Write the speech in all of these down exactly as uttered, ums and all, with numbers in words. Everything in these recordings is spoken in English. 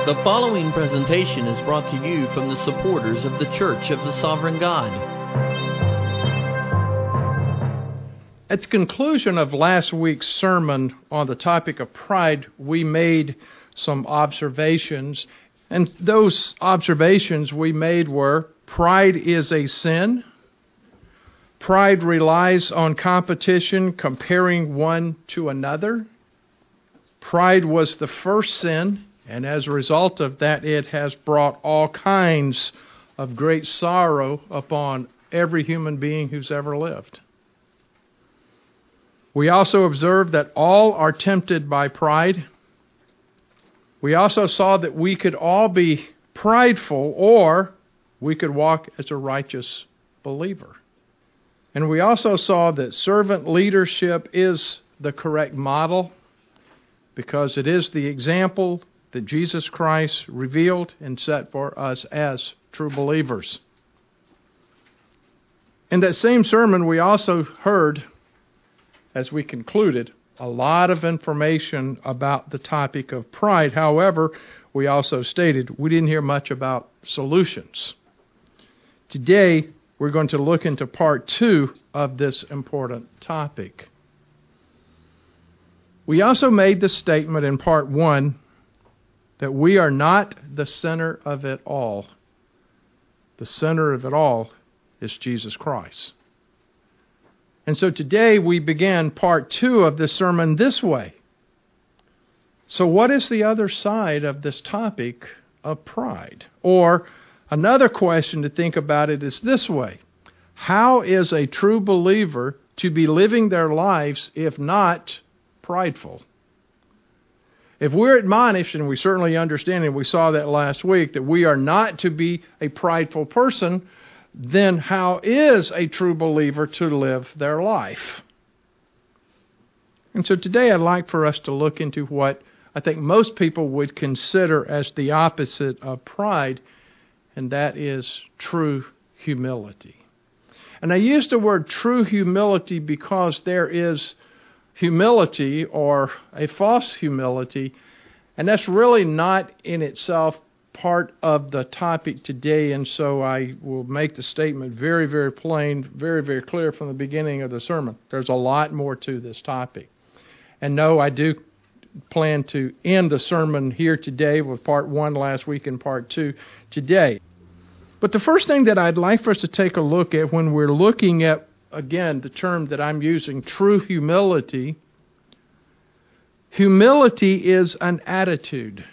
The following presentation is brought to you from the supporters of the Church of the Sovereign God. At the conclusion of last week's sermon on the topic of pride, we made some observations, and those observations we made were: pride is a sin. Pride relies on competition, comparing one to another. Pride was the first sin, and as a result of that, it has brought all kinds of great sorrow upon every human being who's ever lived. We also observed that all are tempted by pride. We also saw that we could all be prideful, or we could walk as a righteous believer. And we also saw that servant leadership is the correct model, because it is the example that Jesus Christ revealed and set for us as true believers. In that same sermon, we also heard, as we concluded, a lot of information about the topic of pride. However, we also stated we didn't hear much about solutions. Today, we're going to look into part two of this important topic. We also made the statement in part one that we are not the center of it all. The center of it all is Jesus Christ. And so today we begin part two of this sermon this way. So what is the other side of this topic of pride? Or another question to think about it is this way: how is a true believer to be living their lives if not prideful? If we're admonished, and we certainly understand, and we saw that last week, that we are not to be a prideful person, then how is a true believer to live their life? And so today I'd like for us to look into what I think most people would consider as the opposite of pride, and that is true humility. And I use the word true humility because there is humility or a false humility, and that's really not in itself part of the topic today. And so I will make the statement very, very plain, very, very clear from the beginning of the sermon. There's a lot more to this topic. And no, I do plan to end the sermon here today with part one last week and part two today. But the first thing that I'd like for us to take a look at when we're looking at, again, the term that I'm using, true humility. Humility is an attitude,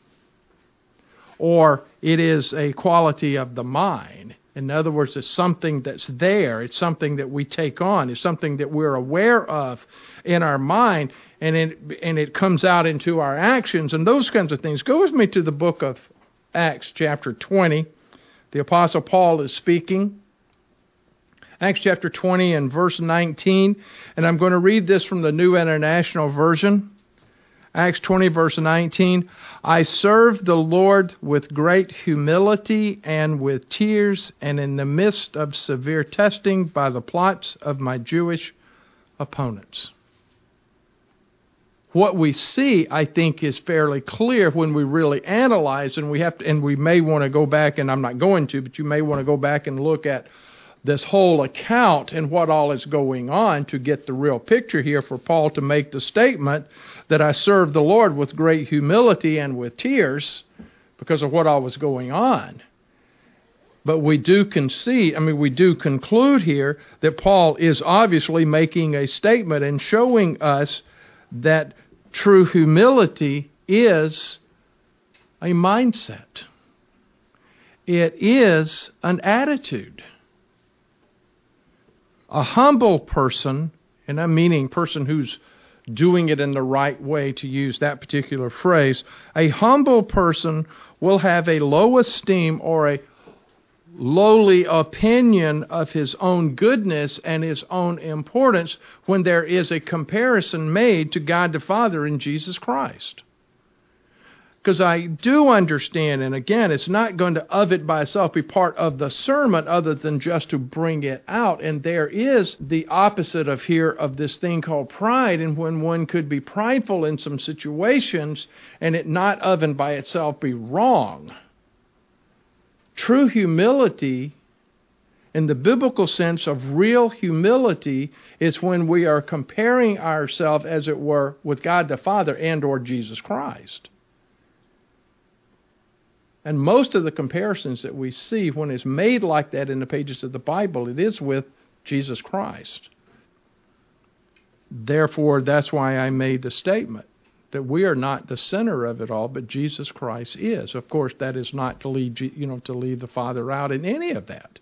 or it is a quality of the mind. In other words, it's something that's there. It's something that we take on. It's something that we're aware of in our mind, and it, and it comes out into our actions and those kinds of things. Go with me to the book of Acts chapter twenty. The Apostle Paul is speaking. Acts chapter twenty and verse nineteen, and I'm going to read this from the New International Version. Acts twenty verse nineteen, I served the Lord with great humility and with tears, and in the midst of severe testing by the plots of my Jewish opponents. What we see, I think, is fairly clear when we really analyze, and we have to, and we may want to go back, and I'm not going to, but you may want to go back and look at this whole account and what all is going on to get the real picture here for Paul to make the statement that I served the Lord with great humility and with tears because of what all was going on. But we do concede, I mean, we do conclude here that Paul is obviously making a statement and showing us that true humility is a mindset. It is an attitude. A humble person, and I'm meaning person who's doing it in the right way, to use that particular phrase, a humble person will have a low esteem or a lowly opinion of his own goodness and his own importance when there is a comparison made to God the Father and Jesus Christ. Because I do understand, and again, it's not going to, of it by itself, be part of the sermon other than just to bring it out. And there is the opposite of here of this thing called pride, and when one could be prideful in some situations and it not of and by itself be wrong. True humility, in the biblical sense of real humility, is when we are comparing ourselves, as it were, with God the Father and or Jesus Christ. And most of the comparisons that we see when it's made like that in the pages of the Bible, it is with Jesus Christ. Therefore, that's why I made the statement that we are not the center of it all, but Jesus Christ is. Of course, that is not to leave, you know, to leave the Father out in any of that.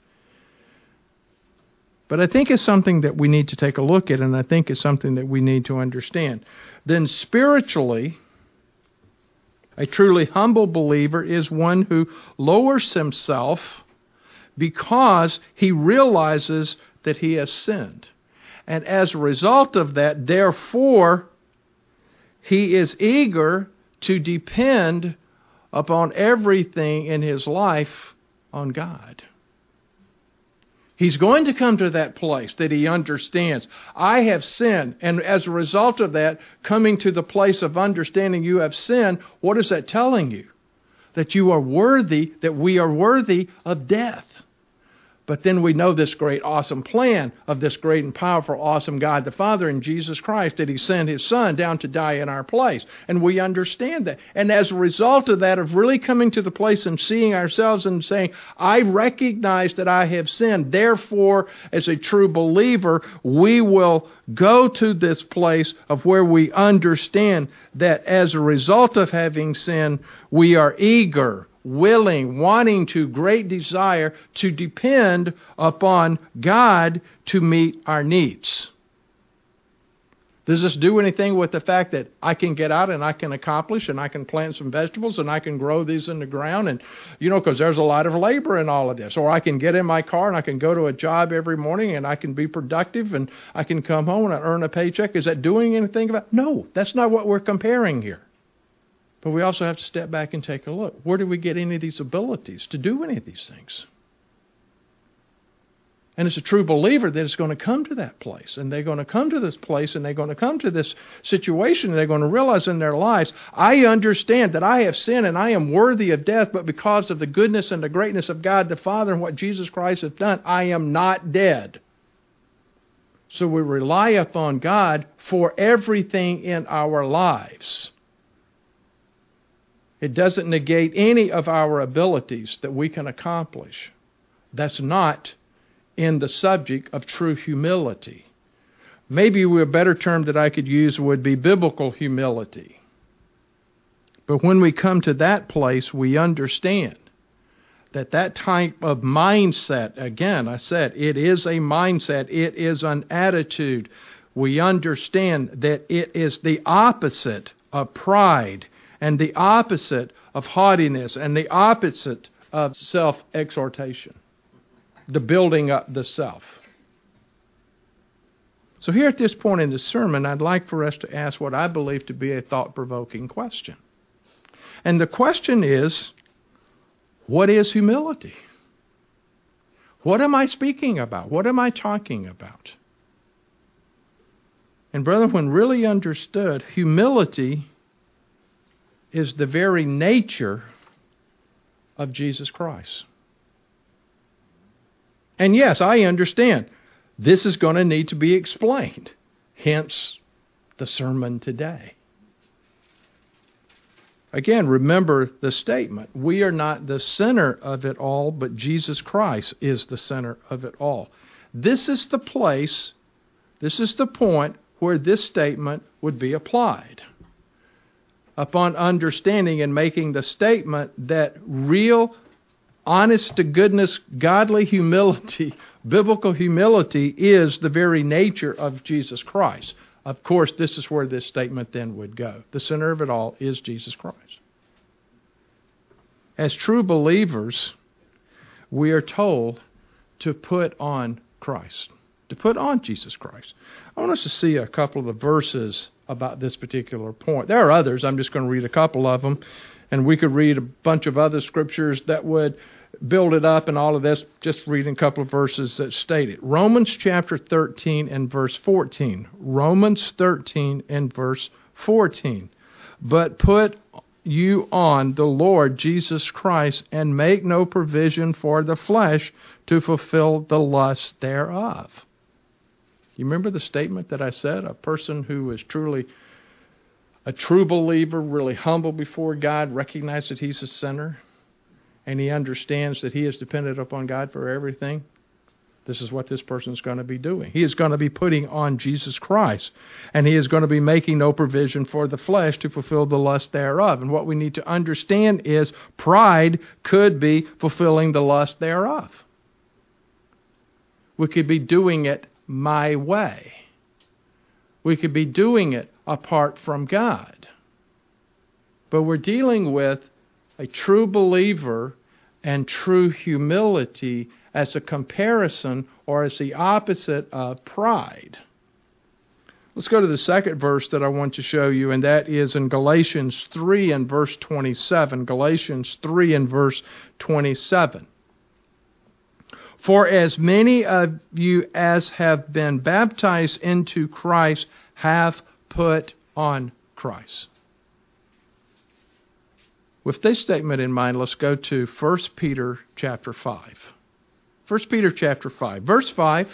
But I think it's something that we need to take a look at, and I think it's something that we need to understand. Then spiritually, a truly humble believer is one who lowers himself because he realizes that he has sinned. And as a result of that, therefore, he is eager to depend upon everything in his life on God. He's going to come to that place that he understands, I have sinned. And as a result of that, coming to the place of understanding you have sinned, what is that telling you? That you are worthy, that we are worthy of death. But then we know this great, awesome plan of this great and powerful, awesome God the Father in Jesus Christ, that He sent His Son down to die in our place. And we understand that. And as a result of that, of really coming to the place and seeing ourselves and saying, I recognize that I have sinned. Therefore, as a true believer, we will go to this place of where we understand that as a result of having sinned, we are eager, willing, wanting to, great desire to depend upon God to meet our needs. Does this do anything with the fact that I can get out and I can accomplish and I can plant some vegetables and I can grow these in the ground? And, you know, because there's a lot of labor in all of this. Or I can get in my car and I can go to a job every morning and I can be productive and I can come home and I earn a paycheck. Is that doing anything about it? No, that's not what we're comparing here. But we also have to step back and take a look. Where do we get any of these abilities to do any of these things? And it's a true believer that is going to come to that place. And they're going to come to this place and they're going to come to this situation and they're going to realize in their lives, I understand that I have sinned and I am worthy of death, but because of the goodness and the greatness of God the Father and what Jesus Christ has done, I am not dead. So we rely upon God for everything in our lives. It doesn't negate any of our abilities that we can accomplish. That's not in the subject of true humility. Maybe a better term that I could use would be biblical humility. But when we come to that place, we understand that that type of mindset, again, I said, it is a mindset, it is an attitude. We understand that it is the opposite of pride, and the opposite of haughtiness, and the opposite of self-exhortation, the building up the self. So here at this point in the sermon, I'd like for us to ask what I believe to be a thought-provoking question. And the question is, what is humility? What am I speaking about? What am I talking about? And brethren, when really understood, humility is the very nature of Jesus Christ. And yes, I understand this is going to need to be explained. Hence, the sermon today. Again, remember the statement. We are not the center of it all, but Jesus Christ is the center of it all. This is the place, this is the point where this statement would be applied. Upon understanding and making the statement that real, honest-to-goodness, godly humility, biblical humility, is the very nature of Jesus Christ. Of course, this is where this statement then would go. The center of it all is Jesus Christ. As true believers, we are told to put on Christ, to put on Jesus Christ. I want us to see a couple of the verses about this particular point. There are others. I'm just going to read a couple of them. And we could read a bunch of other scriptures that would build it up and all of this, just reading a couple of verses that state it. Romans chapter thirteen and verse fourteen. Romans thirteen and verse fourteen. But put you on the Lord Jesus Christ, and make no provision for the flesh to fulfill the lust thereof. You remember the statement that I said? A person who is truly a true believer, really humble before God, recognizes that he's a sinner, and he understands that he is dependent upon God for everything. This is what this person is going to be doing. He is going to be putting on Jesus Christ, and he is going to be making no provision for the flesh to fulfill the lust thereof. And what we need to understand is pride could be fulfilling the lust thereof. We could be doing it my way. We could be doing it apart from God. But we're dealing with a true believer and true humility as a comparison or as the opposite of pride. Let's go to the second verse that I want to show you, and that is in Galatians three and verse twenty-seven. Galatians three and verse twenty-seven. For as many of you as have been baptized into Christ have put on Christ. With this statement in mind, let's go to First Peter chapter five. First Peter chapter five. Verse five.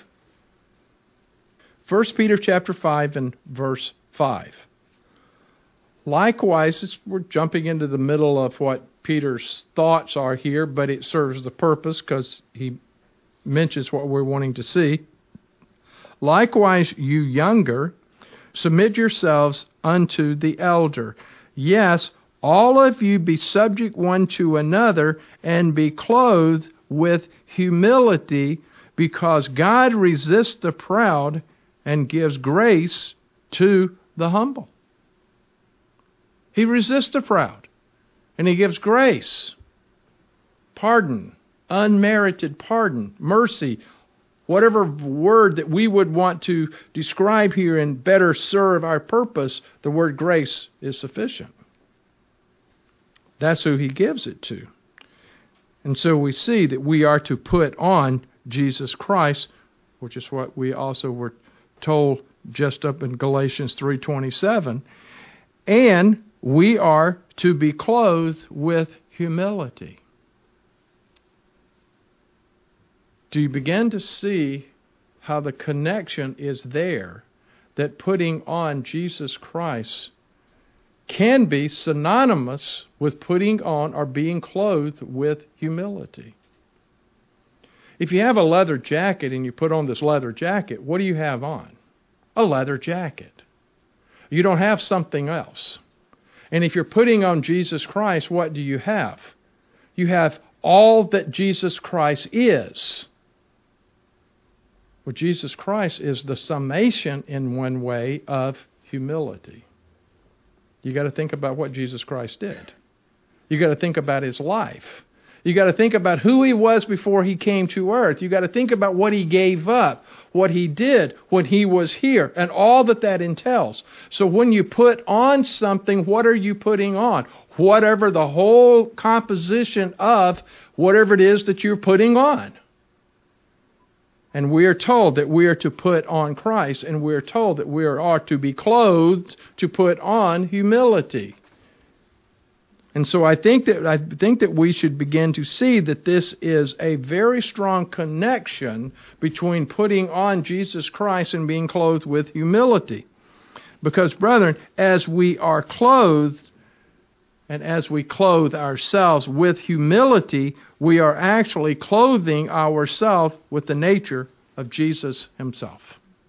First Peter chapter five and verse five. Likewise, we're jumping into the middle of what Peter's thoughts are here, but it serves the purpose because he mentions what we're wanting to see. Likewise, you younger, submit yourselves unto the elder. Yes, all of you be subject one to another, and be clothed with humility, because God resists the proud and gives grace to the humble. He resists the proud, and he gives grace, pardon, unmerited pardon, mercy, whatever word that we would want to describe here and better serve our purpose, the word grace is sufficient. That's who he gives it to. And so we see that we are to put on Jesus Christ, which is what we also were told just up in Galatians three twenty-seven. And we are to be clothed with humility. Do you begin to see how the connection is there, that putting on Jesus Christ can be synonymous with putting on or being clothed with humility? If you have a leather jacket and you put on this leather jacket, what do you have on? A leather jacket. You don't have something else. And if you're putting on Jesus Christ, what do you have? You have all that Jesus Christ is. Well, Jesus Christ is the summation in one way of humility. You got to think about what Jesus Christ did. You got to think about his life. You got to think about who he was before he came to earth. You got to think about what he gave up, what he did when he was here, and all that that entails. So when you put on something, what are you putting on? Whatever the whole composition of whatever it is that you're putting on. And we are told that we are to put on Christ, and we are told that we are to be clothed to put on humility. And so I think that I think that we should begin to see that this is a very strong connection between putting on Jesus Christ and being clothed with humility. Because, brethren, as we are clothed and as we clothe ourselves with humility, we are actually clothing ourselves with the nature of Jesus himself.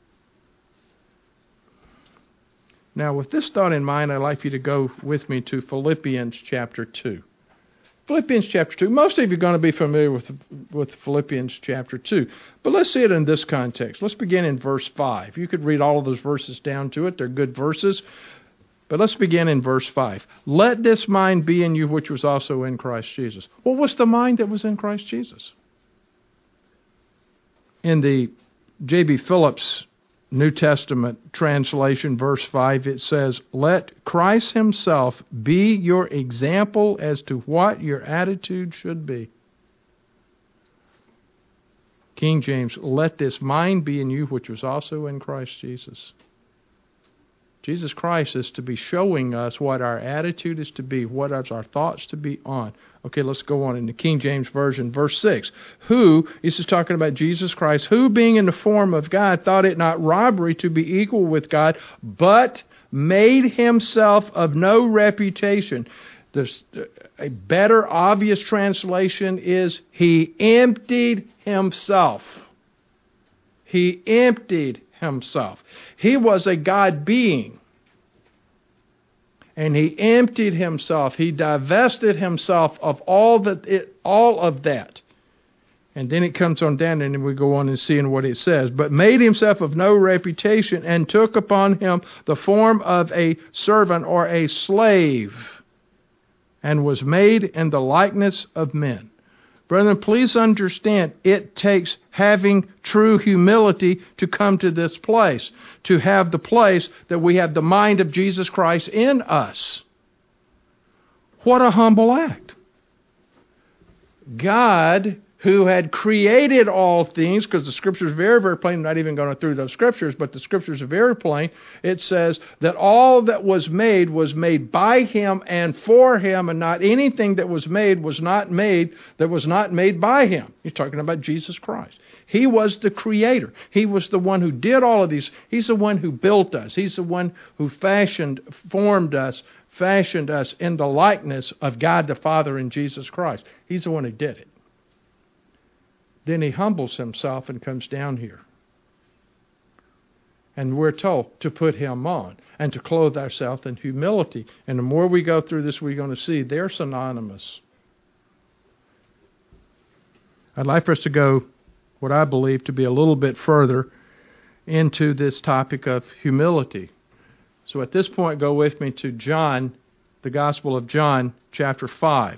Now, with this thought in mind, I'd like you to go with me to Philippians chapter two. Philippians chapter two. Most of you are going to be familiar with, with Philippians chapter two. But let's see it in this context. Let's begin in verse five. You could read all of those verses down to it. They're good verses. But let's begin in verse five. Let this mind be in you which was also in Christ Jesus. Well, what's the mind that was in Christ Jesus? In the J B. Phillips New Testament translation, verse five, it says, "Let Christ himself be your example as to what your attitude should be." King James, "Let this mind be in you, which was also in Christ Jesus." Jesus Christ is to be showing us what our attitude is to be, what is our thoughts to be on. Okay, let's go on in the King James Version, verse six. Who, this is talking about Jesus Christ, who being in the form of God thought it not robbery to be equal with God, but made himself of no reputation. There's a better obvious translation is he emptied himself. He emptied himself. He was a God being. And he emptied himself. He divested himself of all that it, all of that. And then it comes on down and then we go on and see what it says. But made himself of no reputation and took upon him the form of a servant or a slave and was made in the likeness of men. Brethren, please understand, it takes having true humility to come to this place, to have the place that we have the mind of Jesus Christ in us. What a humble act. God, who had created all things, because the Scripture is very, very plain, I'm not even going through those Scriptures, but the Scriptures are very plain. It says that all that was made was made by Him and for Him, and not anything that was made was not made that was not made by Him. He's talking about Jesus Christ. He was the Creator. He was the one who did all of these. He's the one who built us. He's the one who fashioned, formed us, fashioned us in the likeness of God the Father and Jesus Christ. He's the one who did it. Then he humbles himself and comes down here. And we're told to put him on and to clothe ourselves in humility. And the more we go through this, we're going to see they're synonymous. I'd like for us to go, what I believe to be a little bit further into this topic of humility. So at this point, go with me to John, the Gospel of John, chapter five.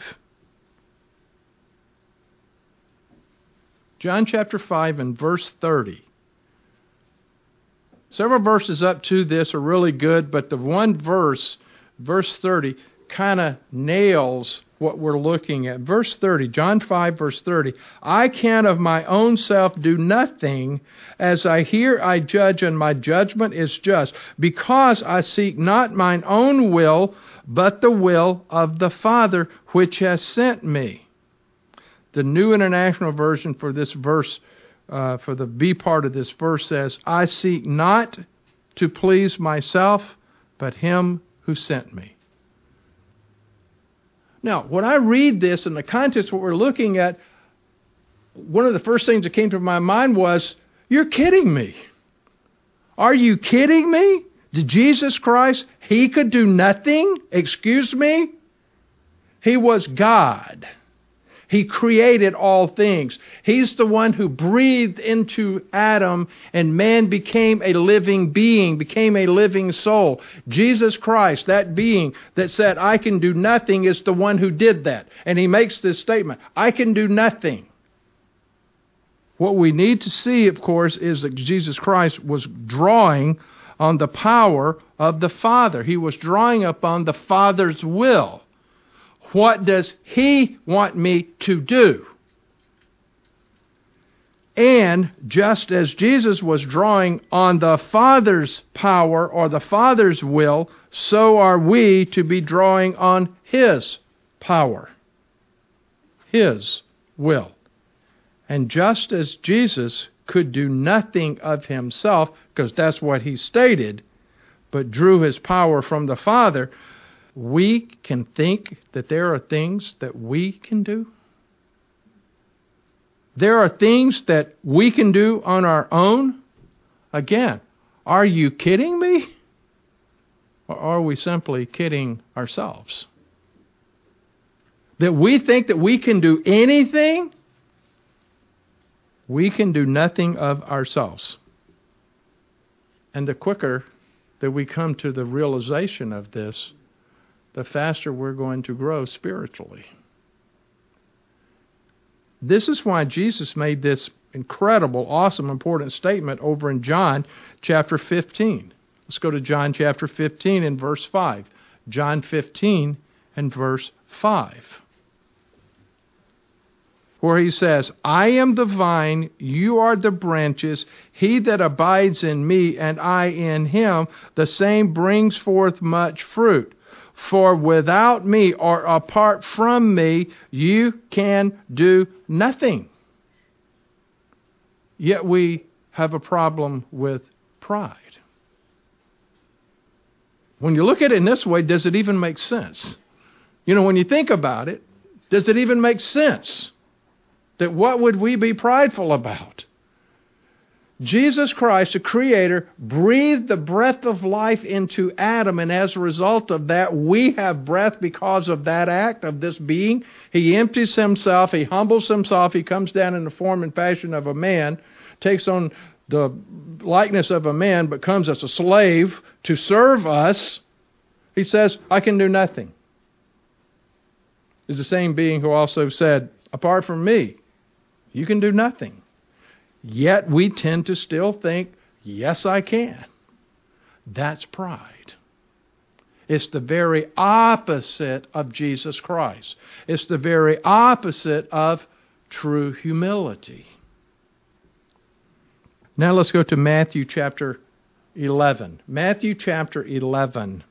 John chapter five and verse thirty. Several verses up to this are really good, but the one verse, verse thirty, kind of nails what we're looking at. Verse thirty, John five, verse thirty. I can of my own self do nothing. As I hear, I judge, and my judgment is just, because I seek not mine own will, but the will of the Father which has sent me. The New International Version for this verse, uh, for the B part of this verse says, I seek not to please myself, but him who sent me. Now, when I read this in the context of what we're looking at, one of the first things that came to my mind was, you're kidding me. Are you kidding me? Did Jesus Christ, He could do nothing? Excuse me? He was God. He created all things. He's the one who breathed into Adam, and man became a living being, became a living soul. Jesus Christ, that being that said, I can do nothing, is the one who did that. And He makes this statement, I can do nothing. What we need to see, of course, is that Jesus Christ was drawing on the power of the Father. He was drawing upon the Father's will. What does He want me to do? And just as Jesus was drawing on the Father's power or the Father's will, so are we to be drawing on His power, His will. And just as Jesus could do nothing of Himself, because that's what He stated, but drew His power from the Father, we can think that there are things that we can do. There are things that we can do on our own. Again, are you kidding me? Or are we simply kidding ourselves? That we think that we can do anything? We can do nothing of ourselves. And the quicker that we come to the realization of this, the faster we're going to grow spiritually. This is why Jesus made this incredible, awesome, important statement over in John chapter fifteen. Let's go to John chapter fifteen and verse five. John fifteen and verse five. Where he says, I am the vine, you are the branches. He that abides in me and I in him, the same brings forth much fruit. For without me or apart from me, you can do nothing. Yet we have a problem with pride. When you look at it in this way, does it even make sense? You know, when you think about it, does it even make sense? That what would we be prideful about? Jesus Christ, the Creator, breathed the breath of life into Adam, and as a result of that, we have breath because of that act of this being. He empties himself, he humbles himself, he comes down in the form and fashion of a man, takes on the likeness of a man, but comes as a slave to serve us. He says, I can do nothing. It's the same being who also said, apart from me, you can do nothing. Yet we tend to still think, yes, I can. That's pride. It's the very opposite of Jesus Christ. It's the very opposite of true humility. Now let's go to Matthew chapter eleven. Matthew chapter eleven.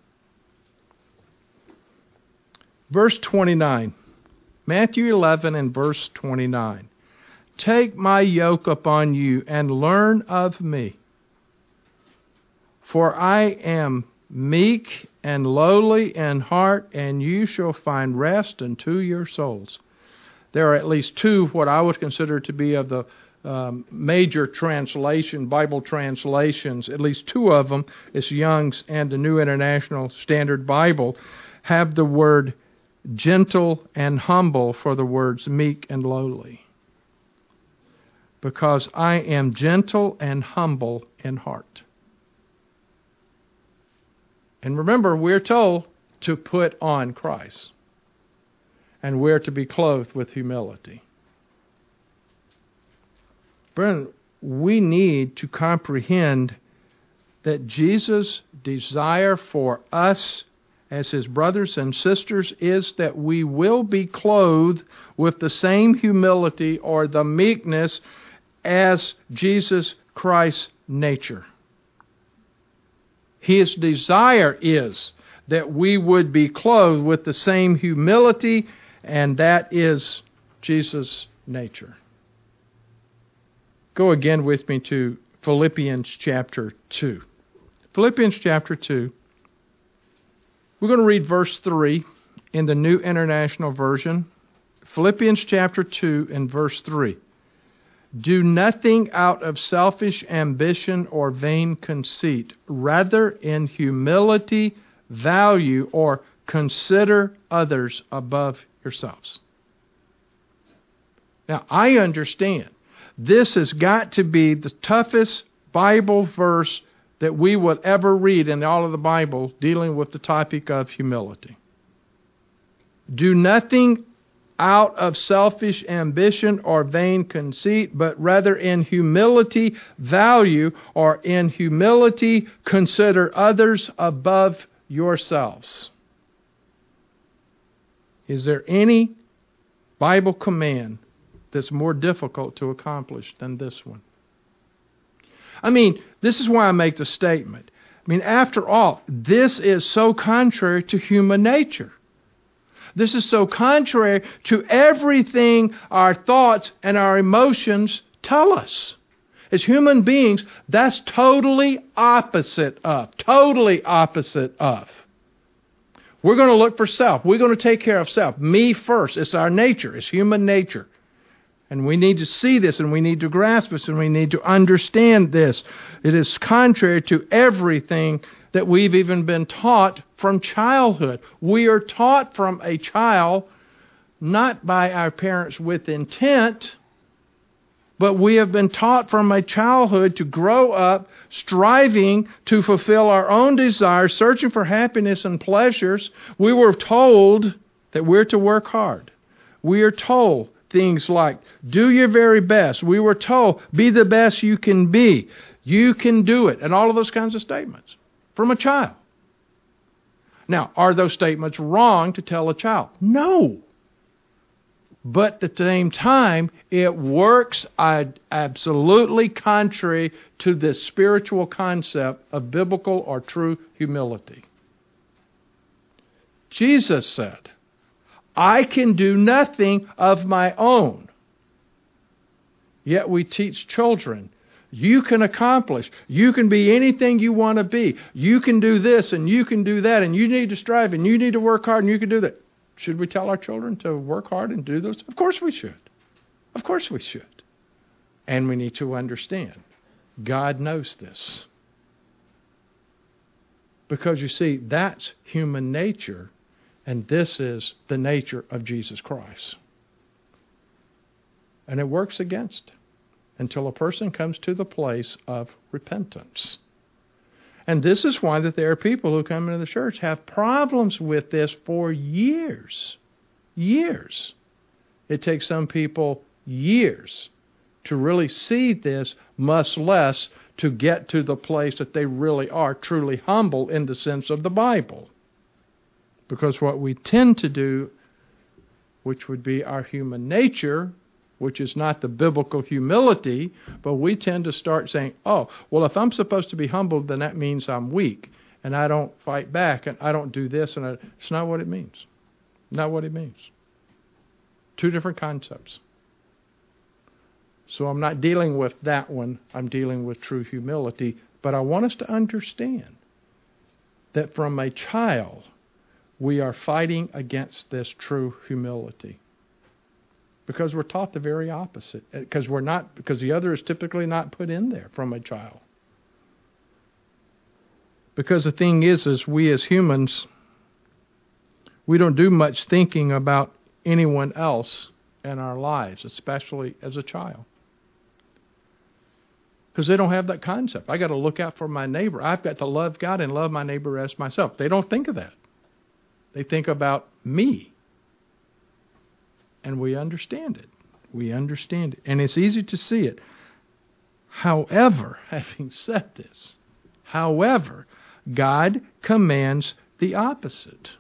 Verse twenty-nine. Matthew eleven and verse twenty-nine. Take my yoke upon you and learn of me. For I am meek and lowly in heart, and you shall find rest unto your souls. There are at least two what I would consider to be of the um, major translation, Bible translations. At least two of them, it's Young's and the New International Standard Bible, have the word gentle and humble for the words meek and lowly. Because I am gentle and humble in heart. And remember, we're told to put on Christ. And we're to be clothed with humility. Brethren, we need to comprehend that Jesus' desire for us as his brothers and sisters is that we will be clothed with the same humility or the meekness as Jesus Christ's nature. His desire is that we would be clothed with the same humility, and that is Jesus' nature. Go again with me to Philippians chapter two. Philippians chapter two. We're going to read verse three in the New International Version. Philippians chapter two and verse three. Do nothing out of selfish ambition or vain conceit. Rather, in humility, value or consider others above yourselves. Now, I understand this has got to be the toughest Bible verse that we would ever read in all of the Bible dealing with the topic of humility. Do nothing out of selfish ambition or vain conceit, but rather in humility value, or in humility consider others above yourselves. Is there any Bible command that's more difficult to accomplish than this one? I mean, this is why I make the statement. I mean, after all, this is so contrary to human nature. This is so contrary to everything our thoughts and our emotions tell us. As human beings, that's totally opposite of. Totally opposite of. We're going to look for self. We're going to take care of self. Me first. It's our nature. It's human nature. And we need to see this, and we need to grasp this, and we need to understand this. It is contrary to everything that we've even been taught from childhood. We are taught from a child, not by our parents with intent, but we have been taught from a childhood to grow up striving to fulfill our own desires, searching for happiness and pleasures. We were told that we're to work hard. We are told things like, do your very best. We were told, be the best you can be. You can do it. And all of those kinds of statements from a child. Now, are those statements wrong to tell a child? No. But at the same time, it works absolutely contrary to this spiritual concept of biblical or true humility. Jesus said, I can do nothing of my own. Yet we teach children, you can accomplish. You can be anything you want to be. You can do this and you can do that and you need to strive and you need to work hard and you can do that. Should we tell our children to work hard and do those? Of course we should. Of course we should. And we need to understand, God knows this. Because you see, that's human nature, and this is the nature of Jesus Christ. And it works against until a person comes to the place of repentance. And this is why that there are people who come into the church have problems with this for years. Years. It takes some people years to really see this, much less to get to the place that they really are truly humble in the sense of the Bible. Because what we tend to do, which would be our human nature, which is not the biblical humility, but we tend to start saying, oh, well, if I'm supposed to be humble, then that means I'm weak, and I don't fight back, and I don't do this, and I, it's not what it means. Not what it means. Two different concepts. So I'm not dealing with that one. I'm dealing with true humility, but I want us to understand that from a child, we are fighting against this true humility. Because we're taught the very opposite. Because we're not, because the other is typically not put in there from a child. Because the thing is, is we as humans, we don't do much thinking about anyone else in our lives, especially as a child. Because they don't have that concept. I got to look out for my neighbor. I've got to love God and love my neighbor as myself. They don't think of that. They think about me. And we understand it. We understand it. And it's easy to see it. However, having said this, however, God commands the opposite.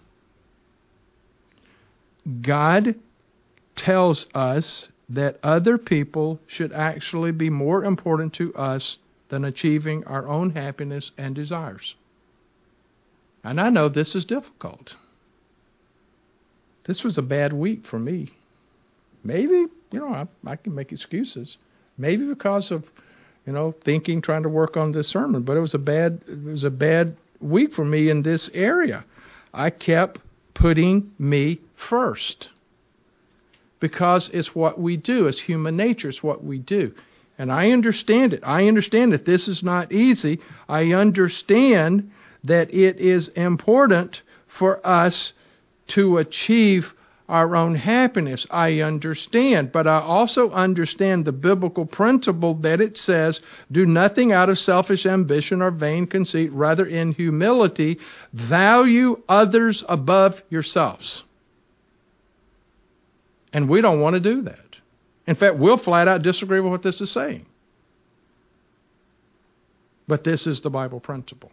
God tells us that other people should actually be more important to us than achieving our own happiness and desires. And I know this is difficult. This was a bad week for me. Maybe, you know, I, I can make excuses. Maybe because of, you know, thinking, trying to work on this sermon. But it was a bad, it was a bad week for me in this area. I kept putting me first. Because it's what we do. It's human nature. It's what we do. And I understand it. I understand that this is not easy. I understand that it is important for us to achieve our own happiness. I understand, but I also understand the biblical principle that it says, do nothing out of selfish ambition or vain conceit, rather in humility, value others above yourselves. And we don't want to do that. In fact, we'll flat out disagree with what this is saying. But this is the Bible principle.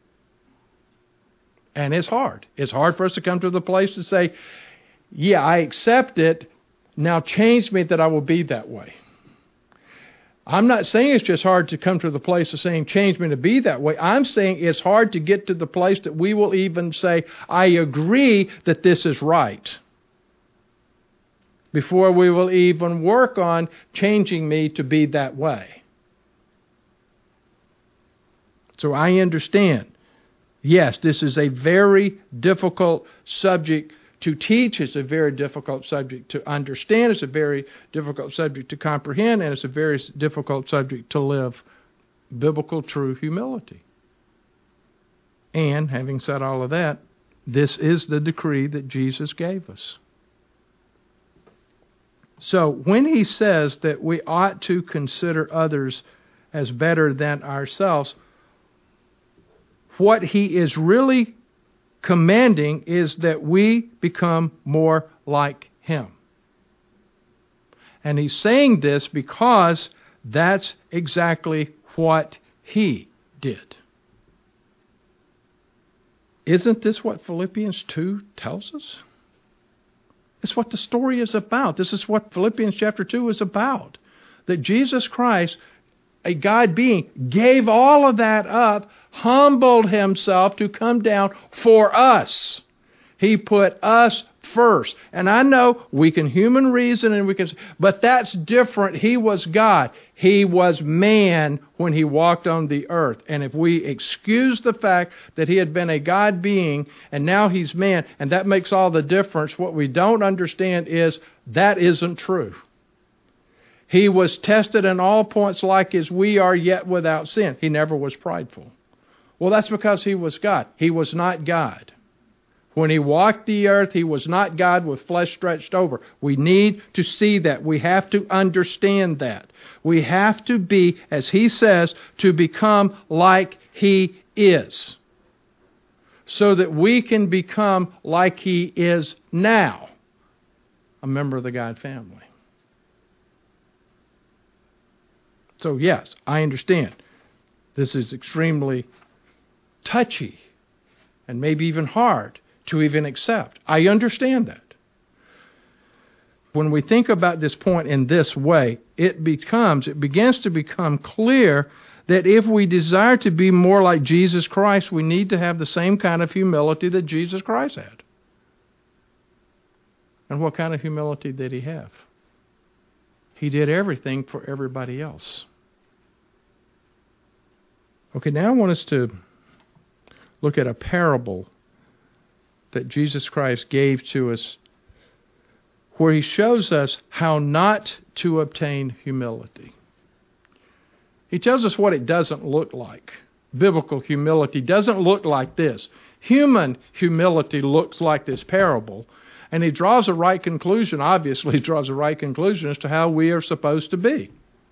And it's hard. It's hard for us to come to the place to say, yeah, I accept it. Now change me that I will be that way. I'm not saying it's just hard to come to the place of saying change me to be that way. I'm saying it's hard to get to the place that we will even say, I agree that this is right. Before we will even work on changing me to be that way. So I understand. Yes, this is a very difficult subject to teach. It's a very difficult subject to understand. It's a very difficult subject to comprehend. And it's a very difficult subject to live biblical true humility. And having said all of that, this is the decree that Jesus gave us. So when he says that we ought to consider others as better than ourselves, what he is really commanding is that we become more like him. And he's saying this because that's exactly what he did. Isn't this what Philippians two tells us? It's what the story is about. This is what Philippians chapter two is about. That Jesus Christ, a God being, gave all of that up, humbled himself to come down for us. He put us first. And I know we can human reason and we can, but that's different. He was God. He was man when he walked on the earth. And if we excuse the fact that he had been a God being and now he's man, and that makes all the difference, what we don't understand is that isn't true. He was tested in all points like as we are, yet without sin. He never was prideful. Well, that's because he was God. He was not God. When he walked the earth, he was not God with flesh stretched over. We need to see that. We have to understand that. We have to be, as he says, to become like he is, so that we can become like he is now, a member of the God family. So yes, I understand. This is extremely touchy and maybe even hard to even accept. I understand that. When we think about this point in this way, it becomes, it begins to become clear that if we desire to be more like Jesus Christ, we need to have the same kind of humility that Jesus Christ had. And what kind of humility did he have? He did everything for everybody else. Okay, now I want us to look at a parable that Jesus Christ gave to us where he shows us how not to obtain humility. He tells us what it doesn't look like. Biblical humility doesn't look like this. Human humility looks like this parable, and he draws a right conclusion, obviously he draws a right conclusion as to how we are supposed to be.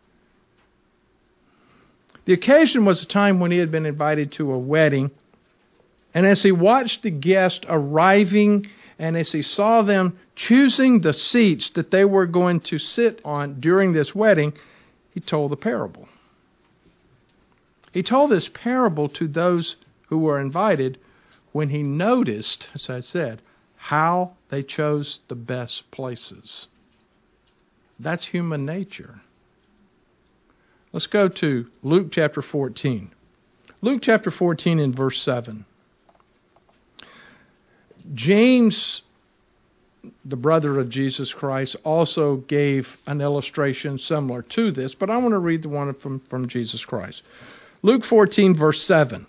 The occasion was a time when he had been invited to a wedding, and as he watched the guests arriving, and as he saw them choosing the seats that they were going to sit on during this wedding, he told the parable. He told this parable to those who were invited when he noticed, as I said, how they chose the best places. That's human nature. Let's go to Luke chapter fourteen. Luke chapter fourteen and verse seven. James, the brother of Jesus Christ, also gave an illustration similar to this, but I want to read the one from, from Jesus Christ. Luke fourteen, verse seven.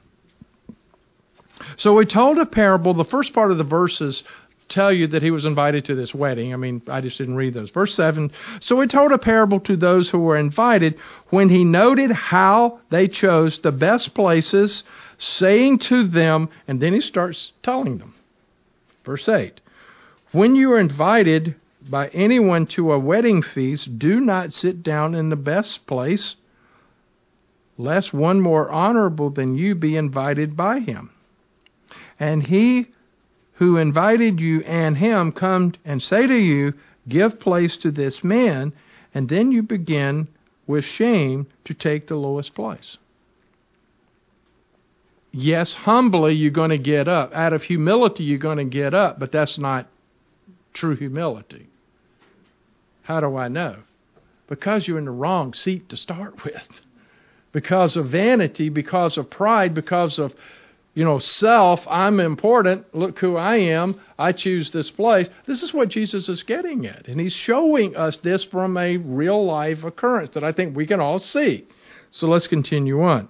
So he told a parable. The first part of the verses tell you that he was invited to this wedding. I mean, I just didn't read those. Verse seven. So he told a parable to those who were invited when he noted how they chose the best places, saying to them, and then he starts telling them. Verse eight. When you are invited by anyone to a wedding feast, do not sit down in the best place, lest one more honorable than you be invited by him. And he who invited you and him come and say to you, give place to this man, and then you begin with shame to take the lowest place. Yes, humbly you're going to get up. Out of humility you're going to get up, but that's not true humility. How do I know? Because you're in the wrong seat to start with. Because of vanity, because of pride, because of, you know, self, I'm important, look who I am, I choose this place. This is what Jesus is getting at. And he's showing us this from a real life occurrence that I think we can all see. So let's continue on.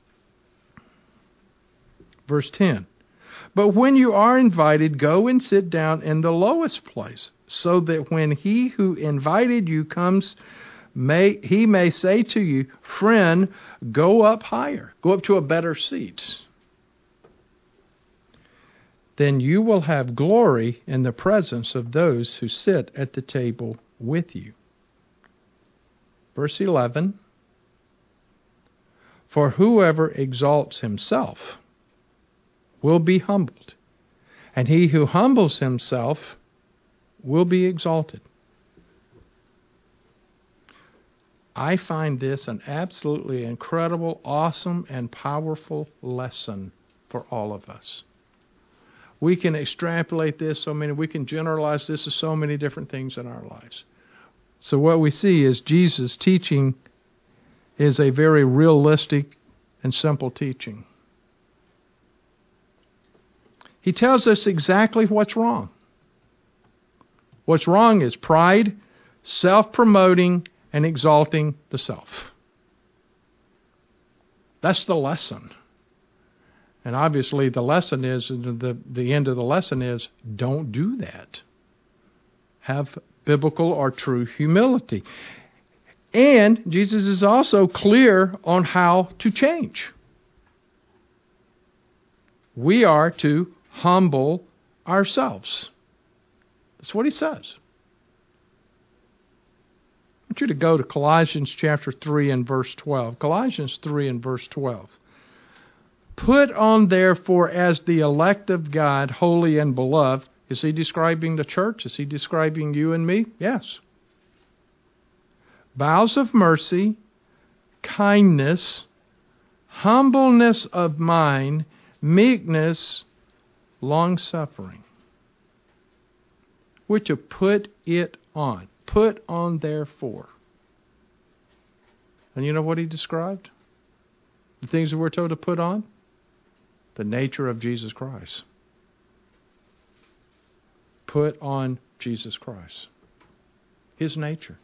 Verse ten. But when you are invited, go and sit down in the lowest place, so that when he who invited you comes, may he may say to you, friend, go up higher, go up to a better seat. Then you will have glory in the presence of those who sit at the table with you. Verse eleven. For whoever exalts himself will be humbled, and he who humbles himself will be exalted. I find this an absolutely incredible, awesome, and powerful lesson for all of us. We can extrapolate this so many, we can generalize this to so many different things in our lives. So what we see is Jesus' teaching is a very realistic and simple teaching. He tells us exactly what's wrong. What's wrong is pride, self-promoting, and exalting the self. That's the lesson. And obviously the lesson is, the, the end of the lesson is, don't do that. Have biblical or true humility. And Jesus is also clear on how to change. We are to humble ourselves. That's what he says. I want you to go to Colossians chapter three and verse twelve. Colossians three and verse twelve. Put on therefore as the elect of God, holy and beloved. Is he describing the church? Is he describing you and me? Yes. Bowels of mercy, kindness, humbleness of mind, meekness, long-suffering. We're to put it on. Put on therefore. And you know what he described? The things that we're told to put on? The nature of Jesus Christ. Put on Jesus Christ. His nature.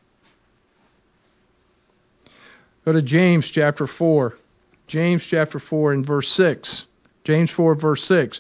Go to James chapter four. James chapter four and verse six. James four verse six.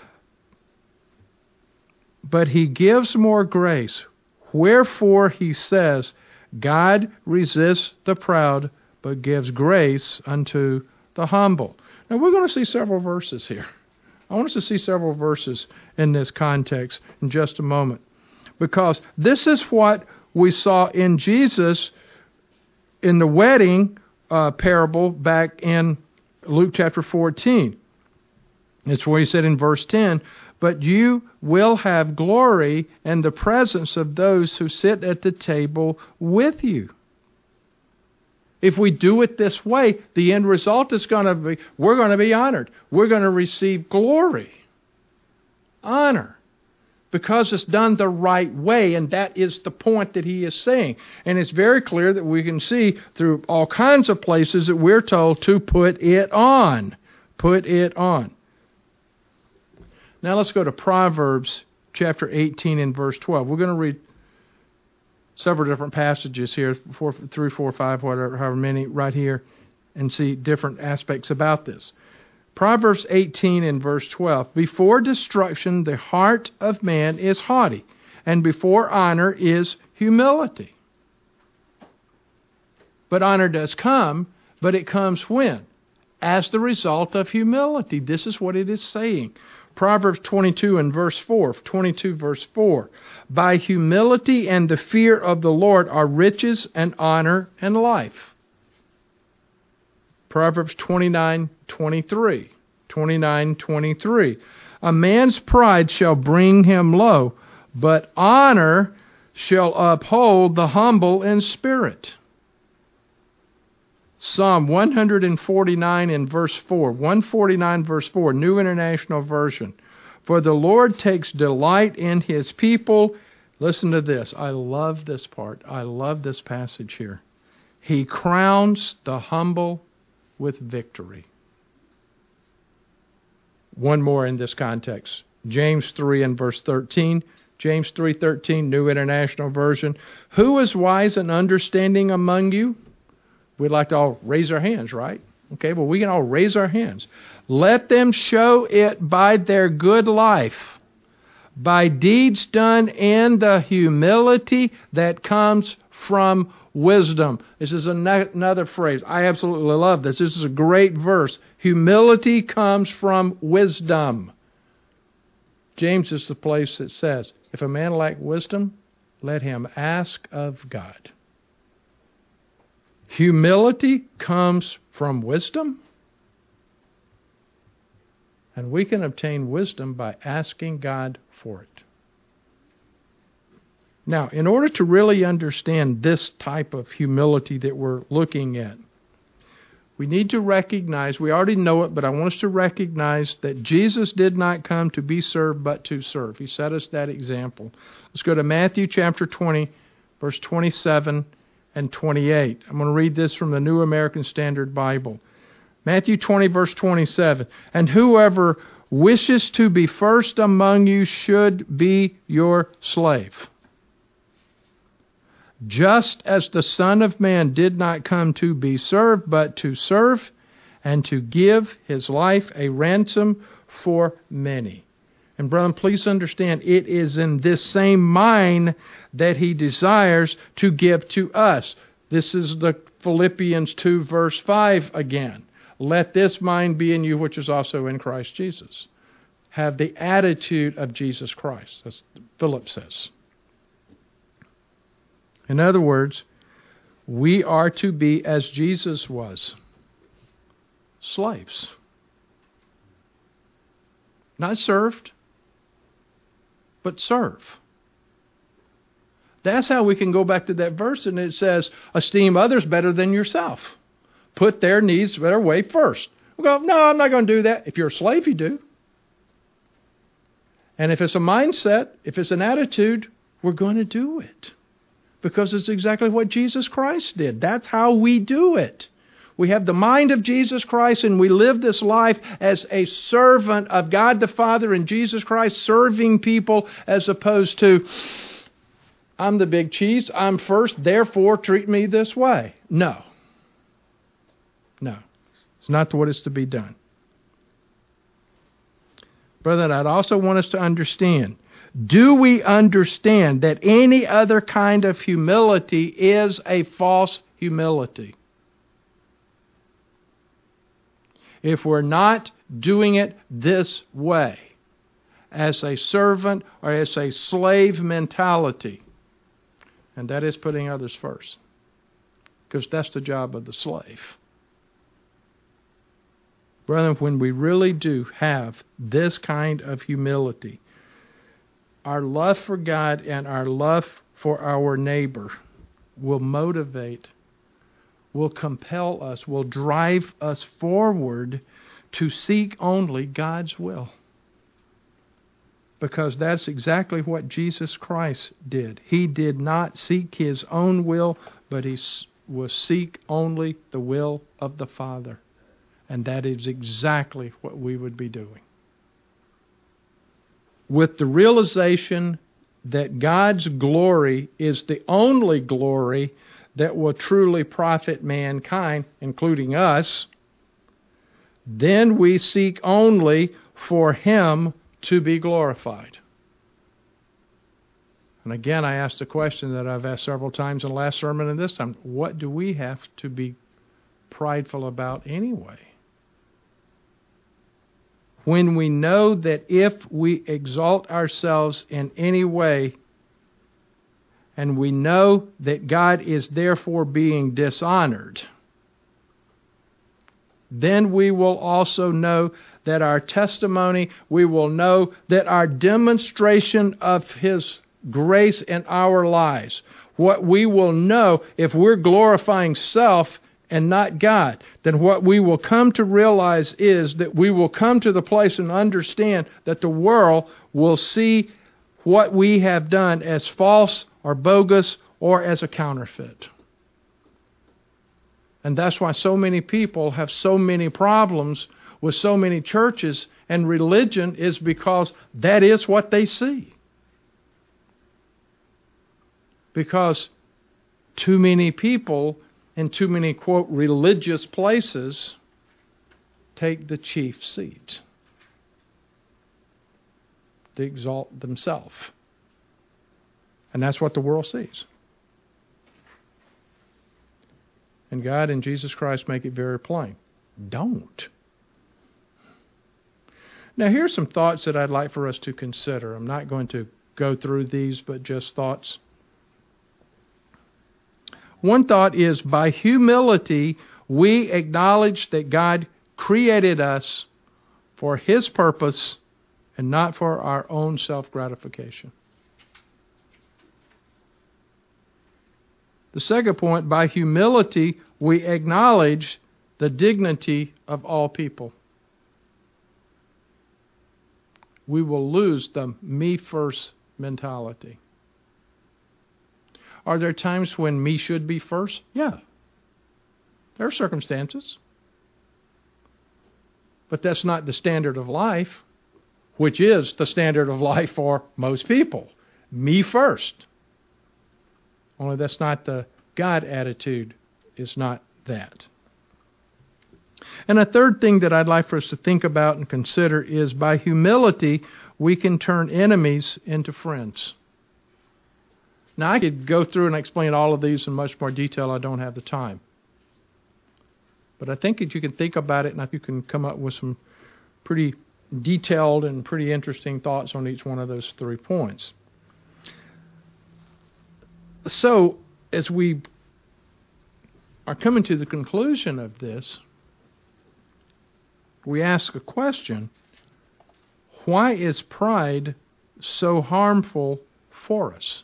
But he gives more grace. Wherefore he says, God resists the proud, but gives grace unto the humble. Now we're going to see several verses here. I want us to see several verses in this context in just a moment. Because this is what we saw in Jesus in the wedding uh, parable back in Luke chapter fourteen. It's where he said in verse ten, but you will have glory in the presence of those who sit at the table with you. If we do it this way, the end result is going to be, we're going to be honored. We're going to receive glory, honor, because it's done the right way, and that is the point that he is saying. And it's very clear that we can see through all kinds of places that we're told to put it on. Put it on. Now let's go to Proverbs chapter eighteen and verse twelve. We're going to read several different passages here, four, three, four, five, whatever, however many, right here, and see different aspects about this. Proverbs eighteen and verse twelve. Before destruction, the heart of man is haughty, and before honor is humility. But honor does come, but it comes when? As the result of humility. This is what it is saying. Proverbs twenty-two and verse four. twenty-two verse four. By humility and the fear of the Lord are riches and honor and life. Proverbs twenty-nine twenty-three. twenty-nine twenty-three. A man's pride shall bring him low, but honor shall uphold the humble in spirit. Psalm one forty-nine and verse four. one forty-nine verse four, New International Version. For the Lord takes delight in his people. Listen to this. I love this part. I love this passage here. He crowns the humble with victory. One more in this context. James three and verse thirteen. James three thirteen, New International Version. Who is wise and understanding among you? We'd like to all raise our hands, right? Okay, well, we can all raise our hands. Let them show it by their good life, by deeds done in the humility that comes from wisdom. This is another phrase. I absolutely love this. This is a great verse. Humility comes from wisdom. James is the place that says, if a man lack wisdom, let him ask of God. Humility comes from wisdom, and we can obtain wisdom by asking God for it. Now, in order to really understand this type of humility that we're looking at, we need to recognize, we already know it, but I want us to recognize that Jesus did not come to be served, but to serve. He set us that example. Let's go to Matthew chapter twenty, verse twenty-seven and twenty-eight. I'm going to read this from the New American Standard Bible. Matthew twenty, verse twenty-seven. And whoever wishes to be first among you should be your slave. Just as the Son of Man did not come to be served, but to serve, and to give his life a ransom for many. And brethren, please understand, it is in this same mind that he desires to give to us. This is the Philippians two, verse five again. Let this mind be in you, which is also in Christ Jesus. Have the attitude of Jesus Christ, as Philip says. In other words, we are to be as Jesus was, slaves. Not served, but serve. That's how we can go back to that verse, and it says, esteem others better than yourself. Put their needs their way first. We go, no, I'm not going to do that. If you're a slave, you do. And if it's a mindset, if it's an attitude, we're going to do it. Because it's exactly what Jesus Christ did. That's how we do it. We have the mind of Jesus Christ, and we live this life as a servant of God the Father and Jesus Christ, serving people, as opposed to, I'm the big cheese, I'm first, therefore treat me this way. No. No. It's not what is to be done. Brother, I'd also want us to understand, do we understand that any other kind of humility is a false humility? If we're not doing it this way, as a servant or as a slave mentality, and that is putting others first, because that's the job of the slave. Brethren, when we really do have this kind of humility, our love for God and our love for our neighbor will motivate, will compel us, will drive us forward to seek only God's will. Because that's exactly what Jesus Christ did. He did not seek His own will, but He will seek only the will of the Father. And that is exactly what we would be doing. With the realization that God's glory is the only glory that will truly profit mankind, including us, then we seek only for Him to be glorified. And again, I asked the question that I've asked several times in the last sermon and this time, what do we have to be prideful about anyway? When we know that if we exalt ourselves in any way, and we know that God is therefore being dishonored, then we will also know that our testimony, we will know that our demonstration of His grace in our lives, what we will know if we're glorifying self and not God, then what we will come to realize is that we will come to the place and understand that the world will see what we have done as false or bogus or as a counterfeit. And that's why so many people have so many problems with so many churches and religion, is because that is what they see. Because too many people in too many, quote, religious places take the chief seat. They exalt themselves. And that's what the world sees. And God and Jesus Christ make it very plain. Don't. Now, here's some thoughts that I'd like for us to consider. I'm not going to go through these, but just thoughts. One thought is, by humility, we acknowledge that God created us for His purpose and not for our own self-gratification. The second point, by humility, we acknowledge the dignity of all people. We will lose the me first mentality. Are there times when me should be first? Yeah. There are circumstances. But that's not the standard of life, which is the standard of life for most people. Me first. Only that's not the God attitude, is not that. And a third thing that I'd like for us to think about and consider is by humility, we can turn enemies into friends. Now, I could go through and explain all of these in much more detail. I don't have the time. But I think that you can think about it, and I think you can come up with some pretty detailed and pretty interesting thoughts on each one of those three points. So, as we are coming to the conclusion of this, we ask a question: why is pride so harmful for us?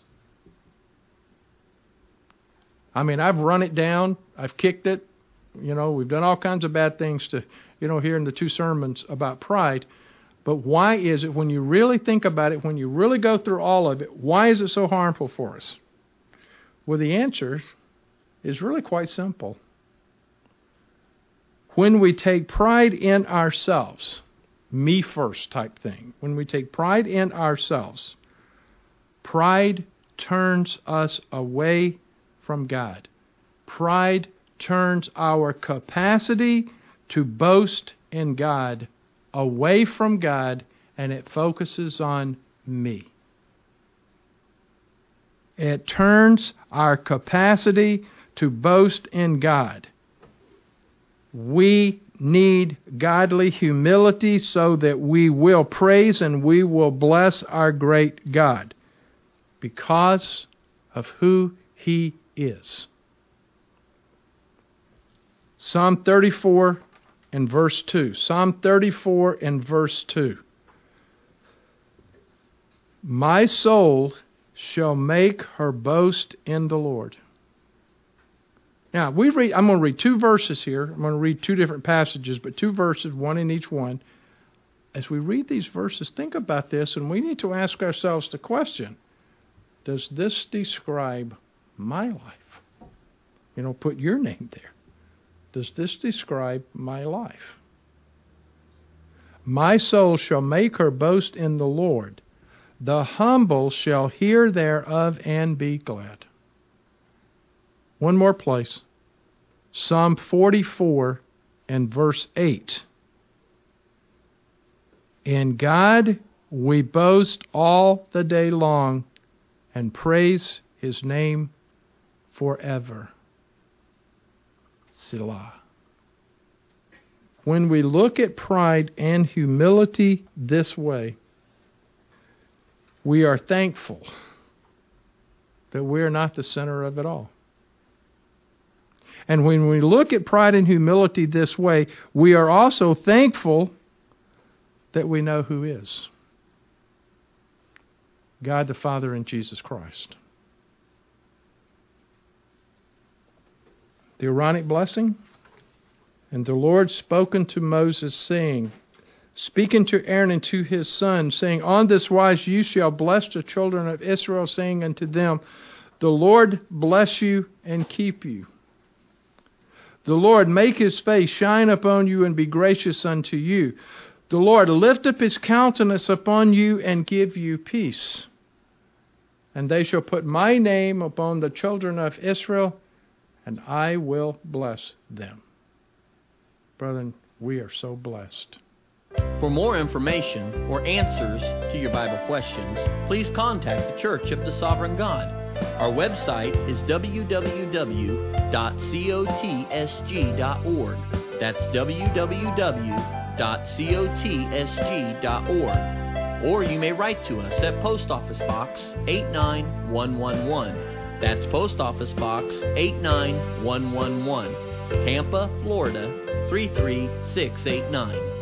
I mean, I've run it down, I've kicked it, you know, we've done all kinds of bad things to, you know, here in the two sermons about pride. But why is it, when you really think about it, when you really go through all of it, why is it so harmful for us? Well, the answer is really quite simple. When we take pride in ourselves, me first type thing, when we take pride in ourselves, pride turns us away from God. Pride turns our capacity to boast in God away from God, and it focuses on me. It turns our capacity to boast in God. We need godly humility so that we will praise and we will bless our great God because of who He is. Psalm thirty-four and verse two. Psalm thirty-four and verse two. My soul shall make her boast in the Lord. Now, we read. I'm going to read two verses here. I'm going to read two different passages, but two verses, one in each one. As we read these verses, think about this, and we need to ask ourselves the question, does this describe my life? You know, put your name there. Does this describe my life? My soul shall make her boast in the Lord. The humble shall hear thereof and be glad. One more place. Psalm forty-four and verse eight. In God we boast all the day long and praise His name forever. Selah. When we look at pride and humility this way, we are thankful that we are not the center of it all. And when we look at pride and humility this way, we are also thankful that we know who is. God the Father and Jesus Christ. The Aaronic blessing. And the Lord spoke unto Moses, saying, speaking to Aaron and to his sons, saying, on this wise you shall bless the children of Israel, saying unto them, the Lord bless you and keep you. The Lord make His face shine upon you and be gracious unto you. The Lord lift up His countenance upon you and give you peace. And they shall put my name upon the children of Israel, and I will bless them. Brethren, we are so blessed. For more information or answers to your Bible questions, please contact the Church of the Sovereign God. Our website is w w w dot cotsg dot org. That's w w w dot cotsg dot org. Or you may write to us at Post Office Box eight nine one one one. That's Post Office Box eight nine one one one, Tampa, Florida three three six eight nine.